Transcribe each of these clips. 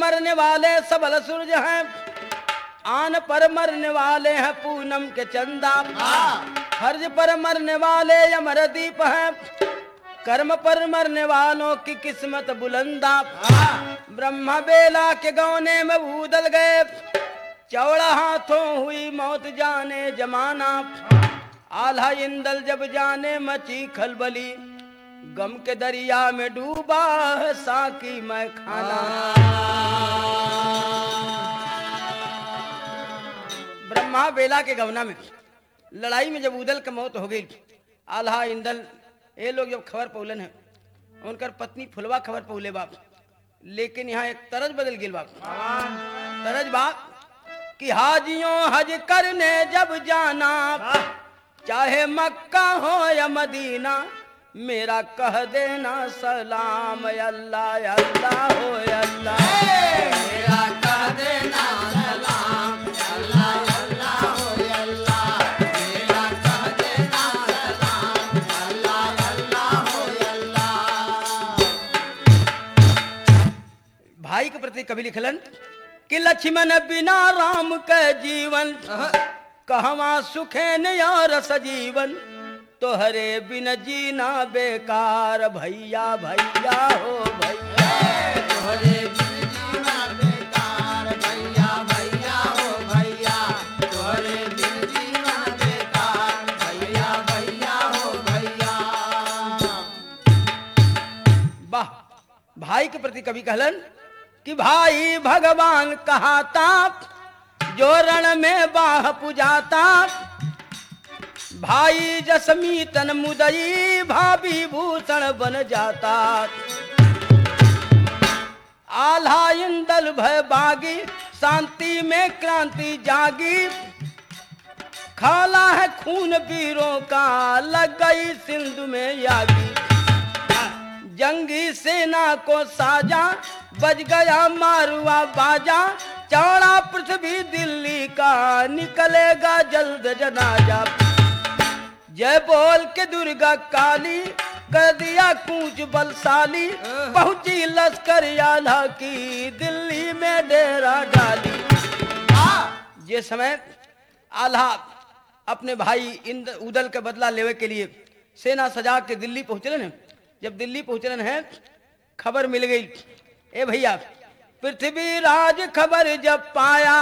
मरने वाले सबल सूरज हैं, आन पर मरने वाले हैं पूनम के चंदा, फर्ज पर मरने वाले अमरदीप हैं, कर्म पर मरने वालों की किस्मत बुलंदा। ब्रह्मा बेला के गौने में बूदल गए, चौड़ा हाथों हुई मौत जाने जमाना। आल्हा इंदल जब जाने मची खलबली, गम के दरिया में डूबा है साकी मैं खाना। ब्रह्मा बेला के गवना में लड़ाई में जब उदल की मौत हो गई, आल्हा इंदल ये लोग जब खबर पौलन है, उनकर पत्नी फुलवा खबर पौले बाप, लेकिन यहाँ एक तरज बदल गई बाप। तरज बाप कि हाजियों हज करने जब जाना, चाहे मक्का हो या मदीना, मेरा कह देना सलाम अल्लाह अल्लाह हो अल्लाह, मेरा कह देना सलाम अल्लाह अल्लाह हो अल्लाह, मेरा कह देना सलाम अल्लाह अल्लाह हो अल्लाह। भाई के प्रति कवि लिखलन कि लक्ष्मण बिना राम के जीवन, कहवा सुखेन और सजीवन, तोहरे बिन जीना बेकार भैया भैया हो भैया, तोहरे बिन जीना बेकार भैया भैया हो भैया, तोहरे बिन जीना बेकार भैया भैया हो भैया। वाह, भाई के प्रति कवि कहलन कि भाई भगवान कहाता, जो रण में बाह पुजाता, भाई जसमी तन मुदई, भाभी भूषण बन जाता। आल्हा इंदल भय बागी, शांति में क्रांति जागी, खाला है खून वीरों का, लग गई सिंधु में यागी। जंगी सेना को साजा, बज गया मारुआ बाजा, चौड़ा पृथ्वी दिल्ली का, निकलेगा जल्द जनाजा। जय बोल के दुर्गा काली, कर दिया कूच बलशाली, पहुंची लश्कर आल्हा की, दिल्ली में डेरा डाली। जिस समय आल्हा अपने भाई उदल के बदला लेवे के लिए सेना सजा के दिल्ली पहुंचलन है, जब दिल्ली पहुंचलन है खबर मिल गई, ए भैया पृथ्वी राज खबर जब पाया,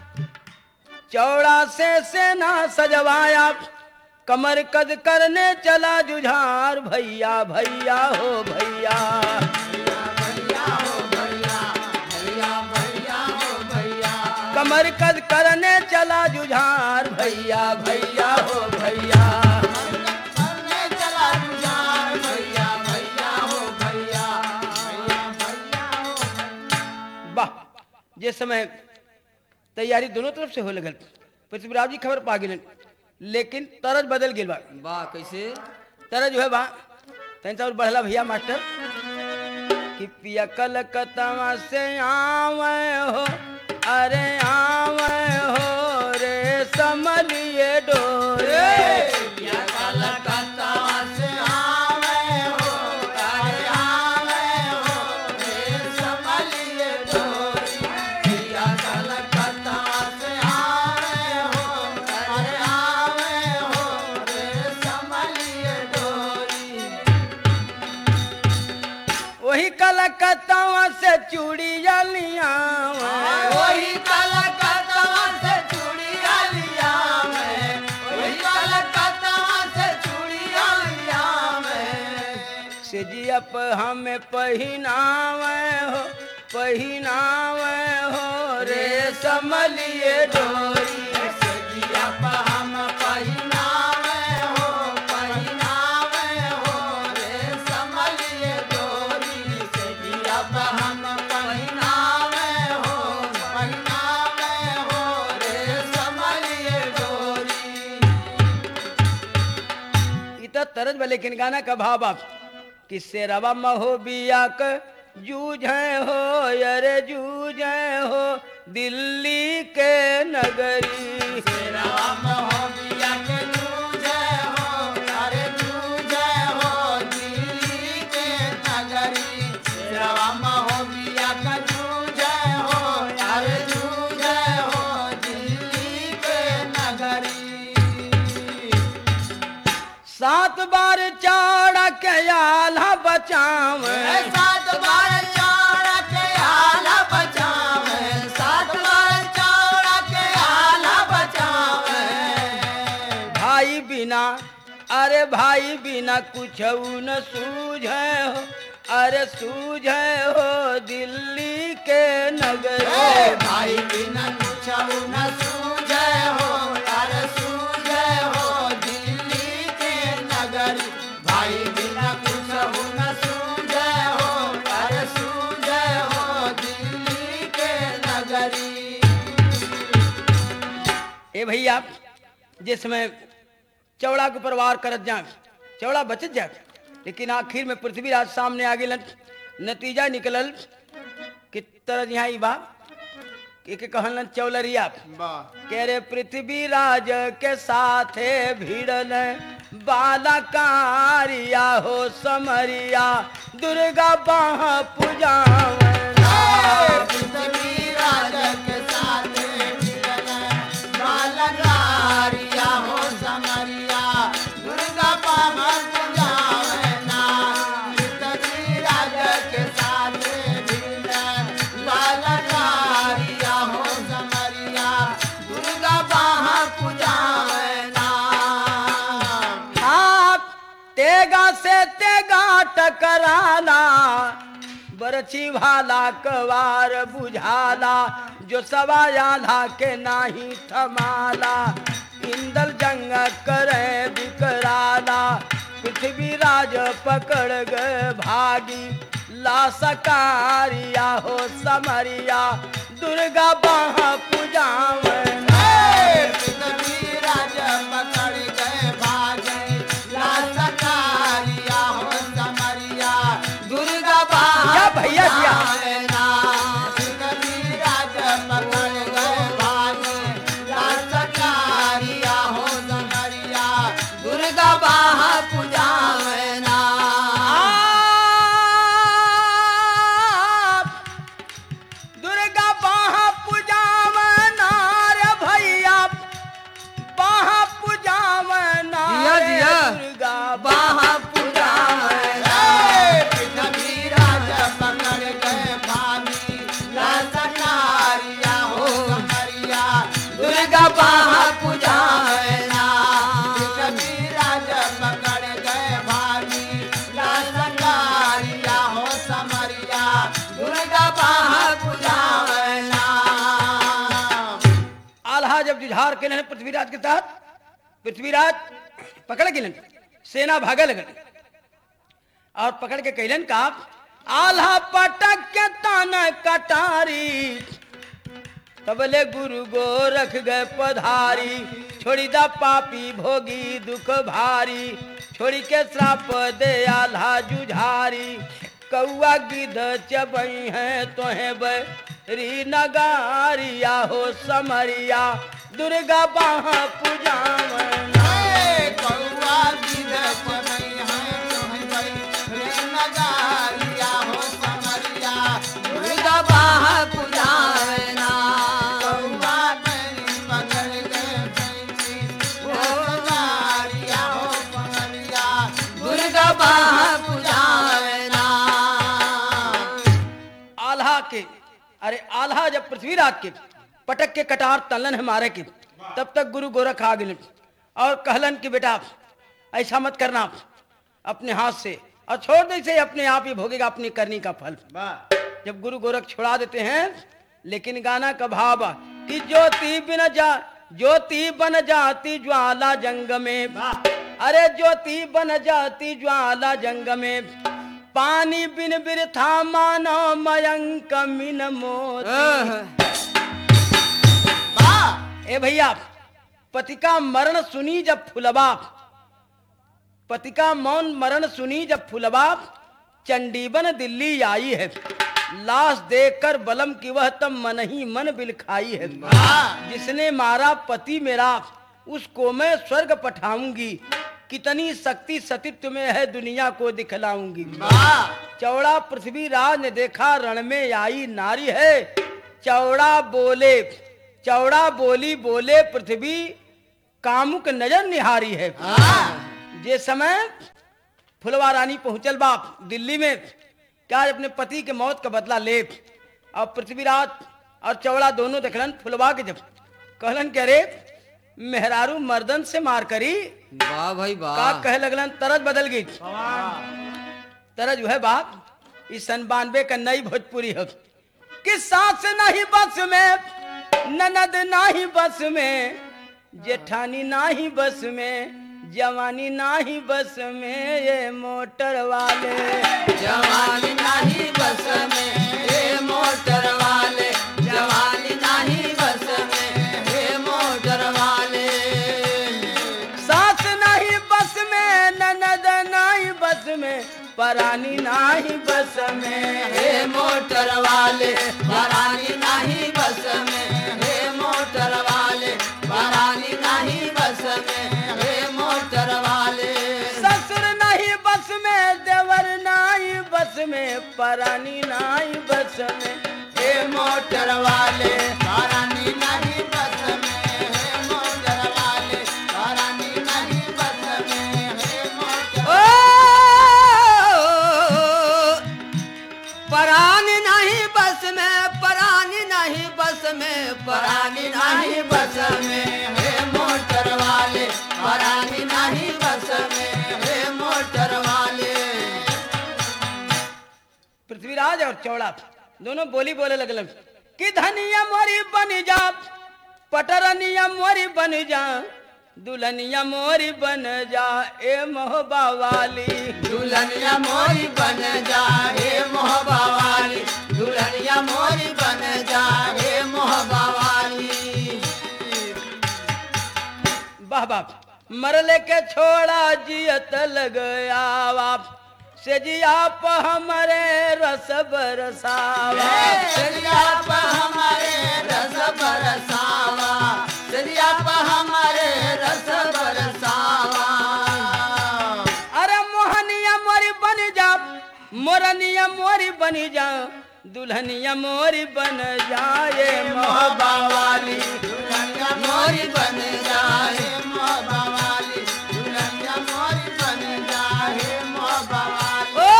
चौड़ा से सेना सजवाया, कमर कद करने चला जुझार, भैया भैया हो भैया, भैया हो भैया, भैया भैया हो भैया, कमर कद करने चला जुझार, भैया भैया हो भैया। करने चला जुझार, भैया भैया हो भैया, भैया भैया हो। वाह, जिस समय तैयारी दोनों तरफ से हो लगल, पृथ्वीराज जी खबर पा गिलन, लेकिन तरज बदल गेल बा। वाह, कैसे तरज जो है बा तैसा और बढ़ला भैया मास्टर कि पिया कलकत्ता से आवे हो, अरे आवे हो रे समलिए डोरे, या कलकत्ता से आवे हो, अरे आवे हो रे समलिए डोरी, या कलकत्ता से आवे हो, अरे आवे हो रे समलिए डोरी। वही कलकत्ता से चूड़िया लिया वही कलकत्ता से चूड़िया लिया मैं, वही कलकत्ता से चूड़िया लिया मैं, से जियप हमें पहिनावे हो, पहिनावे हो रे समलिए डोरी, सजिया पर हम पहिनावे हो, पहिनावे हो रे समलिए डोरी, सजिया पर हम पहिनावे हो, पहिनावे हो रे समलिए डोरी। इतना तरज बा, लेकिन गाना का भाव आप किससे रवा महोबिया क जूझे हो, अरे जूझे हो दिल्ली के नगरी, राम हो बिया के जूझे हो, अरे जूझे हो दिल्ली के नगरी, राम हो बिया के जूझे नगरी। 7 बार चौड़ा के आल्हा बचावे, 7 बार चौड़ा के आला बचावे, 7 बार चौड़ा के आला बचावे। भाई बिना, अरे भाई बिना कुछ न सूझे हो, अरे सूझे हो दिल्ली के नगरी। भाई बिना कुछ न सूझे हो, अरे सूझे हो दिल्ली के नगरी। भाई बिना कुछ न सूझे हो, अरे सूझे हो दिल्ली के नगरी। ए भैया, जिसमें चौड़ा के परिवार करत जाए, चौड़ा बचत जाए, लेकिन आखिर में पृथ्वीराज सामने आ गेलन। नतीजा निकलल कि तरह यहाँ बा के कहलन चौलरिया कह रे पृथ्वीराज के साथे भिड़ल बालकारिया हो समरिया दुर्गा बाह पूजावन। पृथ्वीराज के साथ मिलन बालकारिया हो समरिया दुर्गा पावन पूजावना। पृथ्वीराज के साथ मिलन बालकारिया हो समरिया दुर्गा पावन पूजावना। आप तेगा से तेगा टकराना बरछी भाला कवार बुझाला जो सवा आधा के नाही थमाला इंदल जंग करे बिकराला पृथ्वीराज पकड़ गए भागी लासकारिया हो समरिया दुर्गा बाह पूजावन। पृथ्वीराज पकड़ गए भागे लासकारिया हो समरिया दुर्गा या भैया जिया। पृथ्वीराज पकड़ गए भागे लासकारिया हो समरिया दुर्गा बाह पूजावना। दुर्गा बाह पूजावना रे भैया बाह पूजावना जिया, रे जिया। दुर्गा बाह बाह पूजावना। पृथ्वीराज पकड़ गए भागी लासकारिया हो समरिया दुर्गा बाह पूजावना। पृथ्वीराज पकड़ गए भागी लासकारिया हो समरिया दुर्गा बाह पूजावना। आल्हा जब जुझार के न पृथ्वीराज के तहत पृथ्वीराज पकड़ गेलन सेना भागे लगन और पकड़ के कैलन का आल्हा पटक के तान कटारी तबले गुरु गोरख गए पधारी छोड़ी दा पापी भोगी दुख भारी छोड़ी के श्राप दे आल्हा जुझारी कौआ गिद्ध चबई है तोहे बरी नगारिया हो समरिया दुर्गा बाह पूजावन। कौआ गिद्ध चबई है तोहे बरी नगारिया हो समरिया दुर्गा बाह पूजावना। कौआ बरी पकड़ गए भैंसी नगारिया हो समरिया दुर्गा बाह पूजावना। आल्हा के अरे आल्हा जब पृथ्वीराज के पटक के कटार तलन है मारे के तब तक गुरु गोरख आ गए और कहलन कि बेटा ऐसा मत करना अपने हाथ से और छोड़ दे इसे अपने आप ही भोगेगा अपनी करनी का फल। जब गुरु गोरख छुड़ा देते हैं लेकिन गाना का भाव कि ज्योति बन जाती ज्वाला जंग में अरे ज्योति बन जाती ज्वाला जंग में पानी बिन बिरथा मानो मयंक मिन मोती। ए भैया पति का मरण सुनी जब फुलबा पति का मौन मरण सुनी जब फुलबा चंडीबन दिल्ली आई है लाश देखकर बलम की वह तब मन ही मन बिलखाई है जिसने मारा पति मेरा उसको मैं स्वर्ग पठाऊंगी कितनी शक्ति सतीत्व में है दुनिया को दिखलाऊंगी। चौड़ा पृथ्वीराज ने देखा रण में आई नारी है चौड़ा बोली बोले पृथ्वी कामुक नजर निहारी है। जे समय फुलवा रानी पहुंचल बाप दिल्ली में, क्या अपने पति के मौत का बदला ले। और पृथ्वीराज और चौड़ा दोनों देखलन फुलवा के, जब कहलन के अरे मेहरारू मर्दन से मार करी, वाह भाई का वाह। कहे लगलन तरज बदल गई। तरज जो है बाप इस 92 का नई भोजपुरी है कि सास नहीं बस में, ननद नहीं बस में, जेठानी नहीं बस में, जवानी नहीं बस में, ये मोटर वाले जवानी नहीं बस में, हे मोटर वाले, जवानी नहीं बस में, हे मोटर वाले। सास नहीं बस में, ननद नहीं बस में, परानी नहीं बस में, हे मोटर वाले, परानी नहीं बस में, हे मोटर वाले, परानी नहीं बस में, हे मोटर वाले। ससुर नहीं बस में, देवर नहीं बस में, परानी नहीं बस में, हे मोटर वाले, परानी नहीं बस में, हे मोटर वाले, परानी नहीं बस में, हे मोटर। परानी नहीं बस में, परानी नहीं बस में, परानी नहीं बस में, हे मोटर वाले, परानी नहीं बस में, हे मोटर वाले। पृथ्वीराज और चौड़ा दोनों बोली बोले लगल कि धनिया मोरी बन जा, पटरनिया मोरी बन जा, दुल्हनिया मोरी बन जा, ए मोहबा वाली दुल्हनिया मोरी बन जा, हे मोहबा वाली, दुल्हनिया मोरी बन जा, हे मोहबा वाली। वाह बाप मरले के छोड़ा जियत लग बाप से जिया प हमरे रस बरसावा। सरिया प हमारे रस बरसावा, सरिया प हमारे रस बरसावा। अरे मोहनिया मोरी बन जा, मोरनिया मोरी बन जा, दुल्हनिया मोरी बन जाए मोहबा वाली दुल्हनिया मोरी बन जा, हे मोहबा वाली, दुल्हनिया मोरी बन जा, हे मोहबा वाली। ओ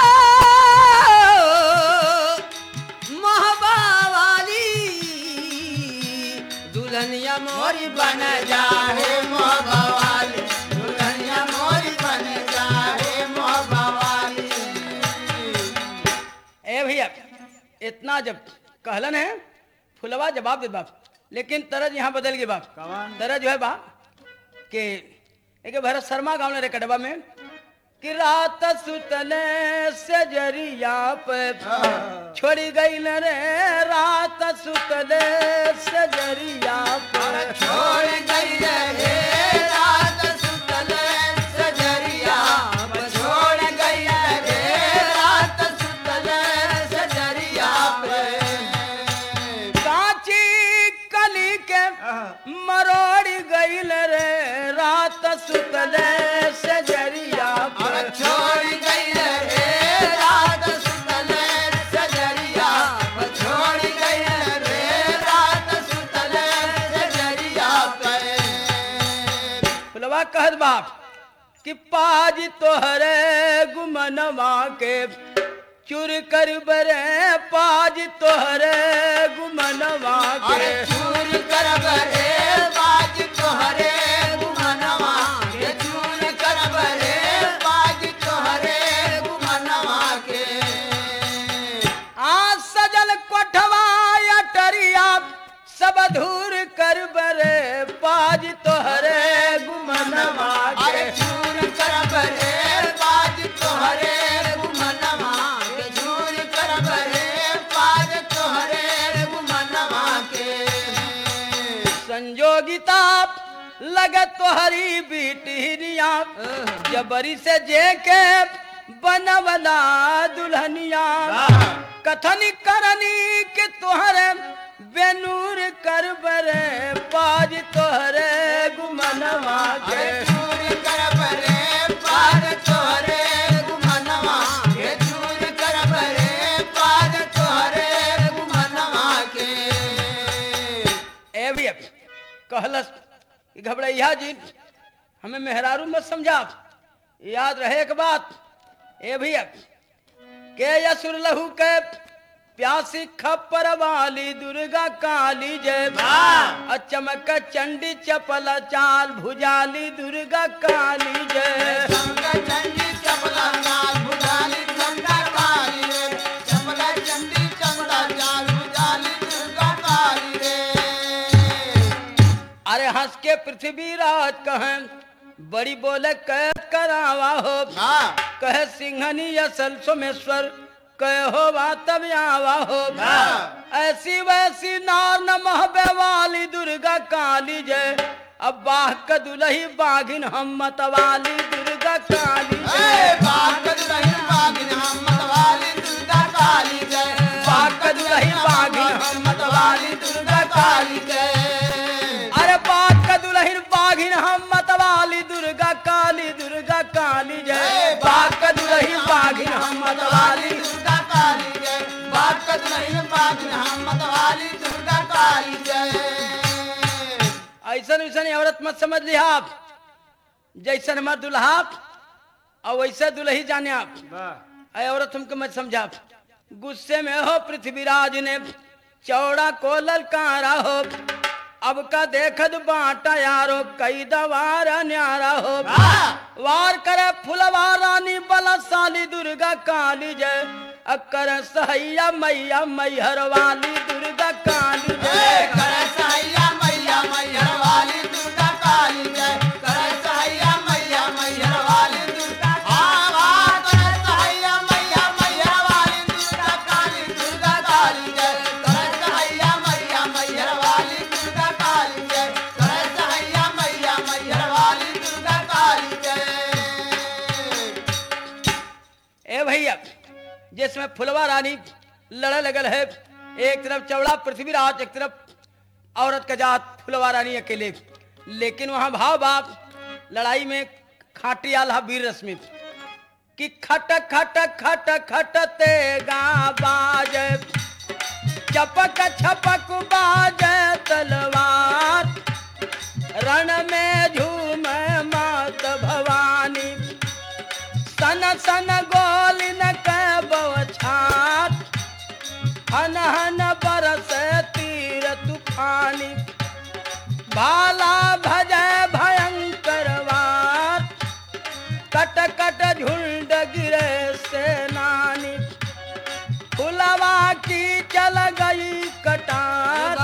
मोहबा वाली, दुल्हनिया मोरी बन जा, हे मोहबा वाली, दुल्हनिया मोरी बन जा, हे मोहबा वाली। ए भैया इतना जब कहलन है फुलवा जवाब दे बाप, लेकिन तरज यहाँ बदल गई बाप। तरज जो है बाप के एक भरत शर्मा गाँव ने रे कटवा में कि रात सुतले से जरिया पे छोड़ी गई न रे, रात सुतले से जरिया पे छोड़ गई रे रात सुतल सजरिया, छोड़ गई रे रात सुतल सजरिया पे। कांची कली के मरोड़ गई रे, रात सुतले से जरिया पे छोड़ गई रे रात सुतल सजरिया, छोड़ गई रे रात सुतल सजरिया पे। फुलवा कहत बाप कि पाज तोहरे गुमनवा के चुर कर बरे, पाज तोहरे गुमनवा अरे के चूर करब रे बाज तोहरे गुमनवा के, चूर करब रे बाज तोहरे गुमनवा के। आ सजल कोठवा अटरिया सब धूर कर बरे, पाज तोहरे गुमनवा अरे के चूर करब रे बाज तोहरे गुमनवा के, चूर करब रे बाज तोहरे गुमनवा के। संजोगिता लगे तोहरी बिटिया, जबरी से जे के बनवला दुल्हनिया, कथनी करनी के तोहरे बेनूर कर बरे, पाज तोहरे गुमनवा के अरे चूर करब रे बाज तोहरे गुमनवा के, चूर करब रे बाज तोहरे गुमनवा के। ए भी कहलस कि घबरैया जी हमें मेहरारू मत समझा, याद रहे एक बात ए भैया के यसुर लहू के प्यासी खप्पर वाली दुर्गा काली जय चमक चंडी चपल चाल भुजाली दुर्गा काली जय चंडी चपला चाल भुजाली दुर्गा काली रे, चपला चंडी चपला चाल भुजाली दुर्गा काली रे। अरे हंस के पृथ्वीराज कहें बड़ी बोले कह करावा हो कहे सिंहनी असल सोमेश्वर कह हो तब आवा हो ऐसी वैसी नार न महबे वाली दुर्गा काली जय अब बाह का दुलही बाघिन हम मतवाली दुर्गा काली जय बाघ दुलही बाघिन हम मतवाली दुर्गा काली जय, बाघ का दुलही बाघिन हम मतवाली दुर्गा काली जय अरे बाघ का दुलहिन बाघिन हम मतवाली दुर्गा काली जय बाघ का दुलहिन बाघिन हम मतवाली दुर्गा काली जय, बाघ का दुलही बाघिन हम मतवाली दुर्गा काली जय। ऐसा वैसन औरत मत समझ लिया आप, जैसन हमार दुल्हा और वैसे दुल्ही जाने आप ऐ औरत हमको मत समझा। गुस्से में हो पृथ्वीराज ने चौड़ा को ललकारा हो अब का देखद बाटा यारो कई दवार न्यारा हो वार करे फुलवा रानी बलशाली दुर्गा काली जय अकर सहैया मैया मैहर वाली दुर्गा काली जय कर सहाया मैया मैहर वाली दुर्गा काली जय, कर सहाया मैया मैहर वाली दुर्गा कर सहाया मैया मैहर वाली दुर्गा काली जय, कर सहाया मैया मैहर वाली दुर्गा काली जय, कर सहाया मैया मैहर वाली दुर्गा काली जय। ए भैया जिसमें फुलवा रानी लड़े लगल है, एक तरफ चौड़ा पृथ्वीराज एक तरफ औरत का जात फुलवा रानी अकेले, लेकिन वहां भाव बाप लड़ाई में खाटी आल्हा वीर रश्मि कि खट खट खट खटते गा बाज चपक छपक बाज तलवार रण में झूम मात भवानी सन सन गोली न बौछार हन हन बरस तीर तूफानी भाला भजय भयंकर वार कट कट झुंड गिरे सेनानी फुलवा की चल गई कटार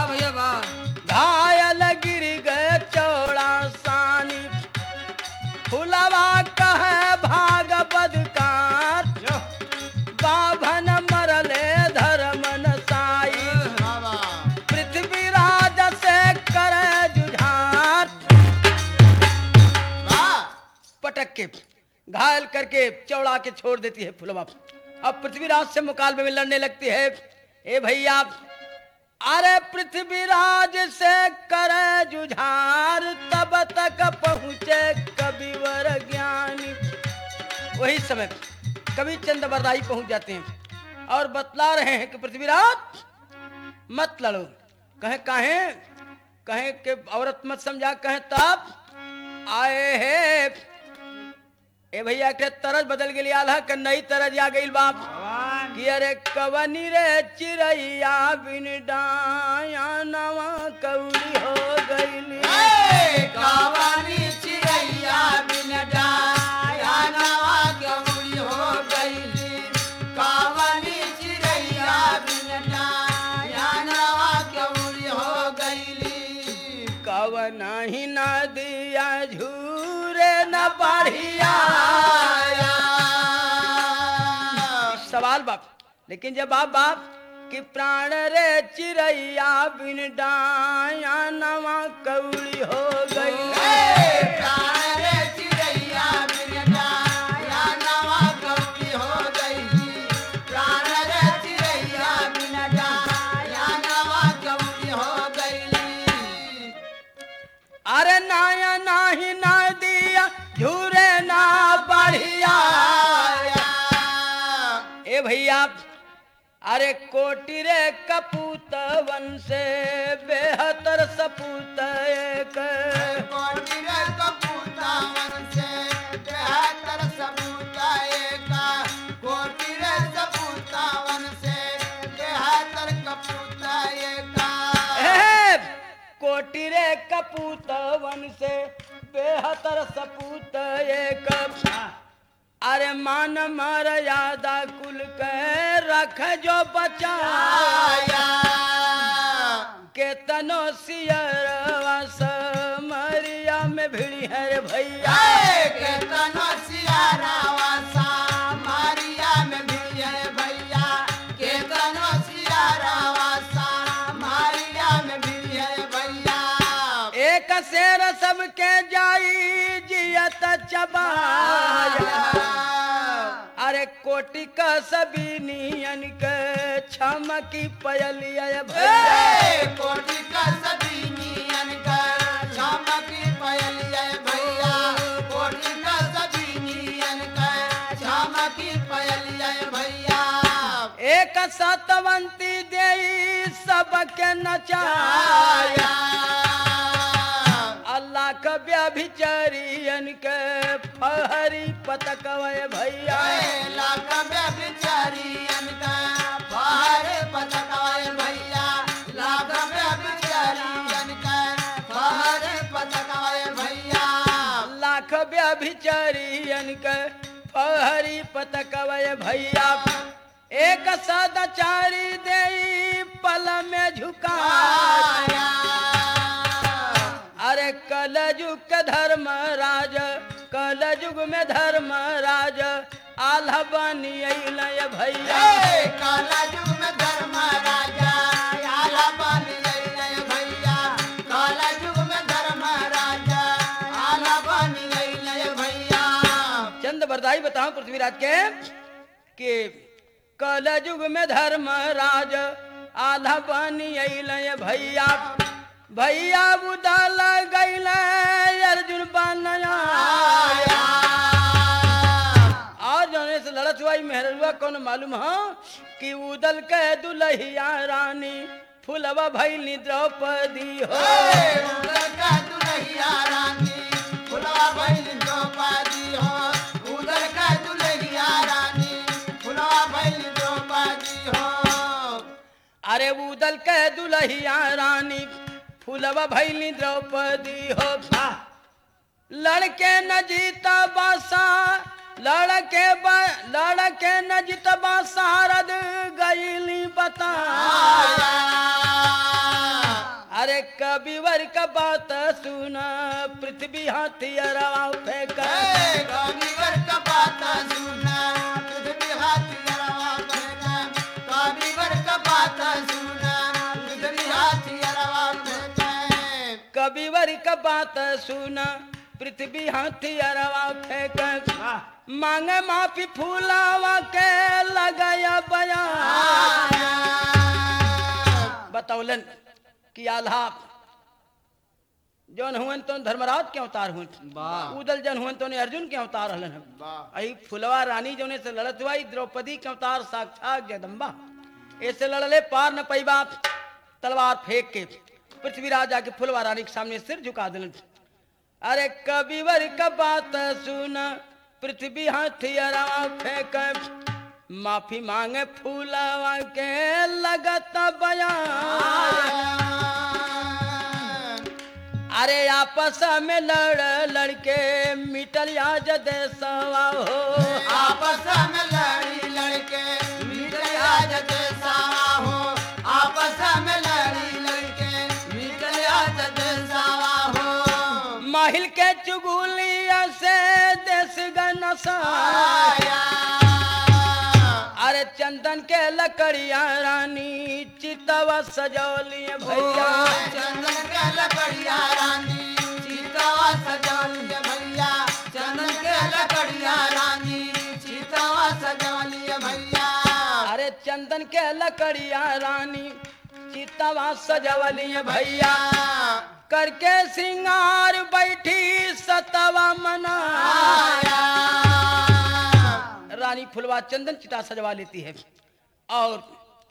घायल गिर गए चौड़ा सानी फुलवा कहे भाग बदकार बाभन मरले धर्म नसाई पृथ्वीराज से करे जुझार पटक के घायल करके चौड़ा के छोड़ देती है फुलवा। अब पृथ्वीराज से मुकाबले में लड़ने लगती है। ए भैया अरे पृथ्वीराज से करे जुझार तब तक पहुँचे कविवर ज्ञानी। वही समय कवि चंद बरदाई पहुंच जाते हैं और बतला रहे हैं कि पृथ्वीराज मत लड़ो। कहे काहे कहे कि औरत मत समझा, कहे तब आए है ए भैया के तरज बदल गई आल्हा के नई तरज आ गई बाप कि अरे कवनी रे चिड़ैया बिन डाया नवा कौड़ी हो गई कवनी चिड़ैया बिन डाया नवा कौड़ी हो गई, कवनी चिड़ैया बिन डाया नवा कौड़ी हो गई। कवन ही नदिया झूरे न बढ़िया सवाल बाप, लेकिन जब बाप कि प्राण रे चिड़ैया बिन डाया नवा कौड़ी हो गई प्राण रे चिड़ैया बिन डाया नवा कौड़ी हो गई, प्राण रे चिड़ैया बिन डाया नवा कौड़ी हो गई। अरे नाया नाही ना दिया झूरे ना बढ़िया। ए भैया अरे कोटि रे कपूत वन से बेहतर सपूत एक। कोटि रे कपूतावन से बेहतर सबूता एका। कोटि रे कपूतावन से बेहतर कपूता एका। हे, कोटि रे कपूत वन से बेहतर सपूत एक। अरे मान मर्यादा कुल के रख जो बचाया। केतनो सियरवा समरिया में भिड़ी है रे भैया। केतनो सियारावा सा मारिया में भी है भैया। केतनो सियारावा सा मारिया में भी है भैया। एक शेर सबके जाई जियत चबाया। अरे कोटि का सभी नियन के छमकी पयलिया भैया। कोटि का सभी नियन का छमकी पयलिया भैया। कोटि का सभी नियन का छमकी पयलिया भैया। एक सतवंती देई सबके नचाया। अल्लाह का व्यभिचारियन के फहरी पतकवय भैया। लाख व्यभिचारियन का फहरे पतकाय भैया। लाख व्यभिचारियन का फहरे पतकाय भैया। लाख व्यभिचारियन के फहरी पतकवय भैया। एक सदाचारी देई पल में झुकाया। अरे कलयुग के धर्मराज, कलयुग में धर्मराज आल्हा बनी अइलय भैया। काला युग में धर्म राजा आला बनी अइलय भैया। काला युग में धर्म राजा आला बनी अइलय भैया। चंद बरदाई बताऊं पृथ्वीराज के कि कलयुग में धर्मराज आल्हा बनी अइलय भैया। भैया उदल गइल अर्जुन बनया। और जौने से लड़त हुआ मेहरुआ कौन मालूम हो कि उदल के दुल्हिया रानी फुलवा भइली द्रौपदी हो। उदल का दुल्हिया रानी फुलवा भइली द्रौपदी हो। उदल का दुल्हिया रानी फुलवा भइली द्रौपदी हो। अरे उदल के दुल्हिया रानी फुलवा भइली द्रौपदी हो। लड़के न जीता बासा, लड़के न जीतबा सारद गईली बता। अरे कबीवर का बात सुना पृथ्वी हाथी अरवा फेंक। कबीवर का बात सुना पृथ्वी हाथी अरवा फेंक। कबीवर का बात सुना पृथ्वी हाथी अरवा फेंक। कबीवर का बात सुना पृथ्वी हाथी अरवा फेंक। मांगे माफी फूलावा के लगाया बयान। बतौलन कि आल्हा जौन हुन तो धर्मराज के अवतार हुन। उदल जन हुन तो अर्जुन के अवतार हलन। आई फुलवा रानी जौने से लड़त हुआ द्रौपदी के अवतार साक्षात जगदम्बा। ऐसे लड़ले पार न पैबा तलवार फेंक के पृथ्वीराज आके फुलवा रानी के सामने सिर झुका दिलन। अरे कबीवर का बात सुन पृथ्वी हाथी अरवा फेंक। माफी मांगे फूलवा के लगत बयान। अरे आपस में लड़के मिटल आज देशवा हो। आपस में लड़के मिटल आज देशवा हो। आपस में लड़के मिटल आज देशवा हो। महिल के चुगुलिया से देश गनसा। अरे चंदन के लकड़िया रानी चितवा सजौलिए भैया। चंदन के लकड़िया रानी चितवा सजौलिए भैया। चंदन के लकड़िया रानी चितवा सजौलिए भैया। अरे चंदन के लकड़िया रानी चितवा सजौलिए भैया। करके सिंगार बैठी सतवा मना। रानी फुलवा चंदन चिता सजवा लेती है और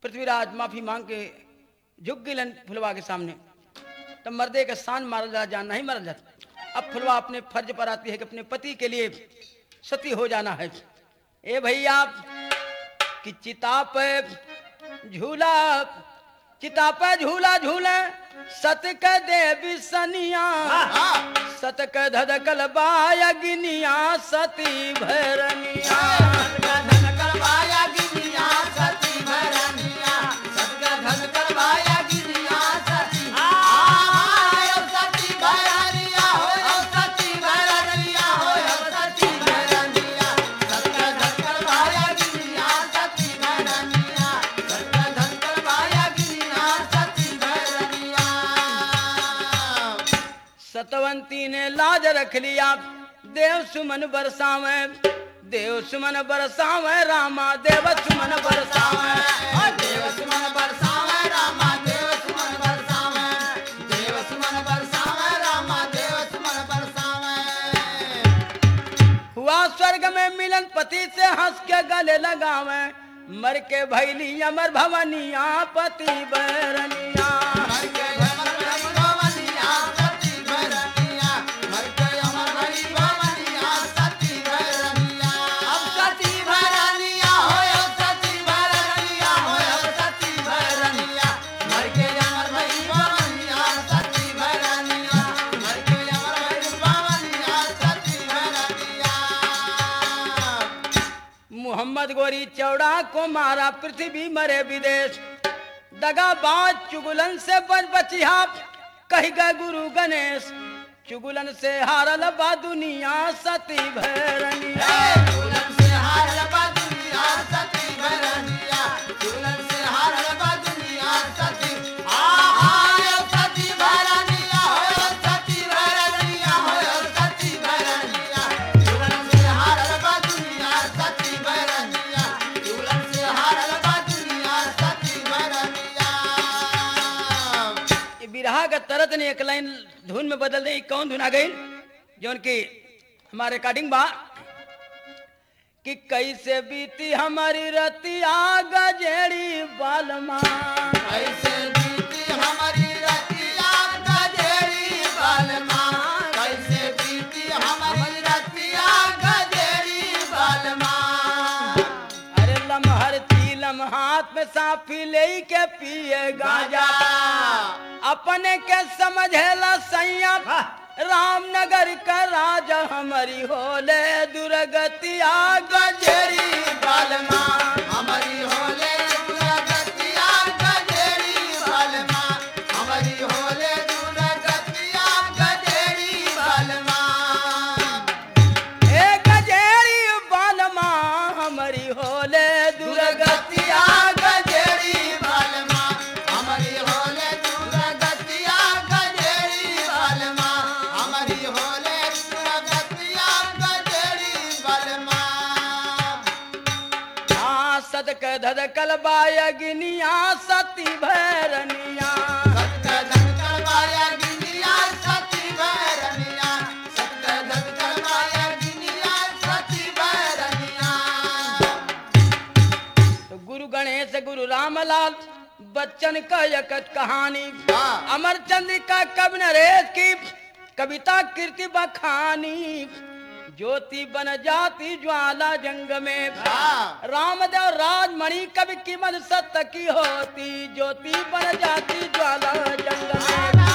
पृथ्वीराज माफी मांग के झुक गिलन फुलवा के सामने। तब मर्दे का शान मारल जा जान नहीं मारल जाता। अब फुलवा अपने फर्ज पर आती है कि अपने पति के लिए सती हो जाना है। ए भैया कि चिता पे झूला झूले सत के देवी सनिया, सत के धधकल बाया गिनिया सती भैरनिया। सतवंती ने लाज रख लिया, देव सुमन बरसावे, देव सुमन बरसावे रामा, देव सुमन बरसावे, देव सुमन बरसावे रामा, देव सुमन बरसावे, देव सुमन बरसावे रामा, देव सुमन बरसावे। हुआ स्वर्ग में मिलन पति से हंस के गले लगावे, मर के भैली अमर भवनिया पति बैरनिया। मर के अमर भवनिया सती भैरनिया, मर के अमर भवनिया सती भैरनिया। अब सती भैरनिया हो, अब सती भैरनिया हो, अब सती भैरनिया, मर के अमर भवनिया सती भैरनिया, मर के अमर भवनिया सती भैरनिया। मोहम्मद गोरी चौड़ा को मारा, पृथ्वी मरे विदेश, दगाबाज चुगलन से बच बचिया, कही गए गुरु गणेश, चुगलन से हारल बा दुनिया सती भैरनिया। चुगलन से हारल बा दुनिया सती भैरनिया, चुगलन से हारल बा दुनिया सती। सती भैरनिया हो, सती भैरनिया हो, सती भैरनिया, चुगलन से हारल बा दुनिया सती भैरनिया, चुगलन से हारल बा दुनिया सती भैरनिया। ये बिरहा का तरत ने एक लाइन धुन में बदल दी। कौन धुन आ गई जो की हमारे रिकॉर्डिंग बा कि कैसे बीती हमारी रतिया गजेड़ी बालमा, कैसे बीती हमारी रतिया गजेड़ी बालमा, कैसे बीती हमारी रतिया गजेड़ी बालमा। अरे लमहर थी लम्हात में साफी ले के पिए गांजा, अपने के समझेला सैया रामनगर का राजा हमारी होले दुर्गतिया गजेड़ी बालमा। हमारी होले दुर्गतिया गजेड़ी बालमा, हमारी होले दुर्गतिया गजेड़ी बालमा। ए गजेड़ी बालमा हमारी होले दुर्गतिया गजेड़ी बालमा, हमारी होले दुर्गतिया गजेड़ी बालमा, हमारी होले दुर्गतिया गजेड़ी बालमा। सदक धदकल बायगिनिया सती भैरनिया, सत्य धनकर बाया गिनिया सती भैरनिया, सत्य धनकर बाया गिनिया सती भैरनिया। तो गुरु गणेश गुरु रामलाल बच्चन का यकट कहानी, अमर चंद्रिका कवि नरेश की कविता कीर्ति बखानी, ज्योति बन जाती ज्वाला जंग में, रामदेव राजमणि कवि की मद सत्य की होती, ज्योति बन जाती ज्वाला जंग में।